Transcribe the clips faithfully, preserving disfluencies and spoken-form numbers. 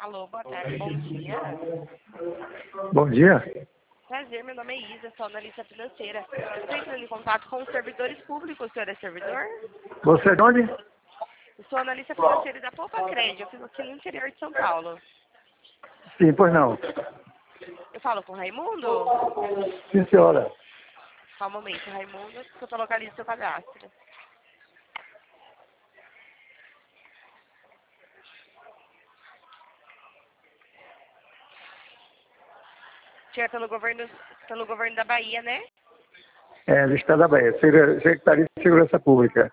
Alô, boa tarde, bom dia. Bom dia. Prazer, meu nome é Isa, sou analista financeira. Estou entrando em contato com os servidores públicos, o senhor é servidor? Você é de onde? Eu sou analista financeira da Poupa Crédito, eu fico aqui no interior de São Paulo. Sim, pois não. Eu falo com o Raimundo? Sim, senhora. Só um momento, Raimundo, que eu tô localizando seu cadastro. Tinha pelo governo, pelo governo da Bahia, né? É, do Estado da Bahia, Secretaria de Segurança Pública.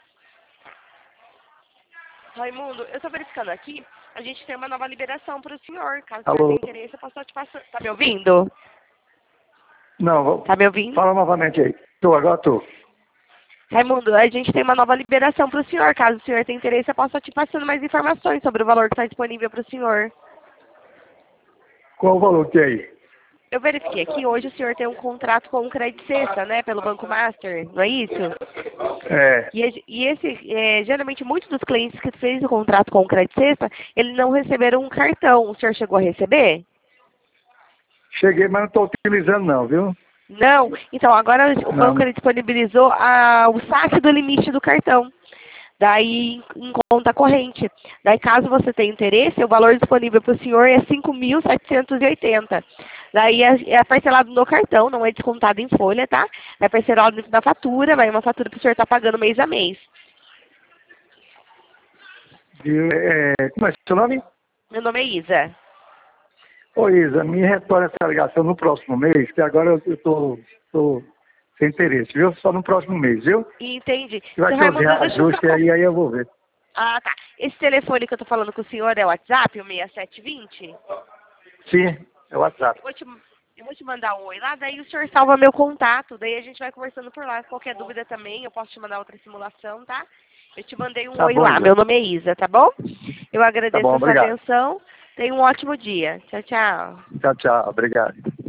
Raimundo, eu estou verificando aqui, a gente tem uma nova liberação para o senhor. Caso o senhor Alô? tenha interesse, eu posso te passar. Tá me ouvindo? Não, vou- Tá me ouvindo? fala novamente aí. Tô, agora tô. Raimundo, a gente tem uma nova liberação para o senhor. Caso o senhor tenha interesse, eu posso estar te passando mais informações sobre o valor que está disponível para o senhor. Qual o valor que é aí? Eu verifiquei aqui, hoje o senhor tem um contrato com o Credit Sexta, né, pelo Banco Master, não é isso? É, E, esse- e esse, é, geralmente, muitos dos clientes que fez o contrato com o Credit Sexta, eles não receberam um cartão. O senhor chegou a receber? cheguei, mas não estou utilizando não, viu? Não? Então, agora o Não. banco ele disponibilizou a, o saque do limite do cartão. Daí, em conta corrente. Daí, caso você tenha interesse, o valor disponível para o senhor é cinco mil setecentos e oitenta. Daí, é, é parcelado no cartão, não é descontado em folha, tá? É parcelado dentro da fatura, vai uma fatura para o senhor estar pagando mês a mês. Viu? É, como é seu nome? Meu nome é Isa. Ô Isa, me retorna essa ligação no próximo mês, que agora eu estou tô, tô sem interesse, viu? Só no próximo mês, viu? Entendi. Que vai Seu ter os Raimundo, deixa eu só... reajustes aí, aí eu vou ver. Ah, tá. Esse telefone que eu tô falando com o senhor é o WhatsApp, o seis sete dois zero? Sim, é o WhatsApp. Eu vou, te, eu vou te mandar um oi lá, daí o senhor salva meu contato, daí a gente vai conversando por lá. Qualquer dúvida também, eu posso te mandar outra simulação, tá? Eu te mandei um Tá oi bom, lá, Isa. meu nome é Isa, tá bom? Eu Tá agradeço bom, a sua obrigado. atenção, tenha um ótimo dia. Tchau, tchau. Tchau, tchau, obrigado.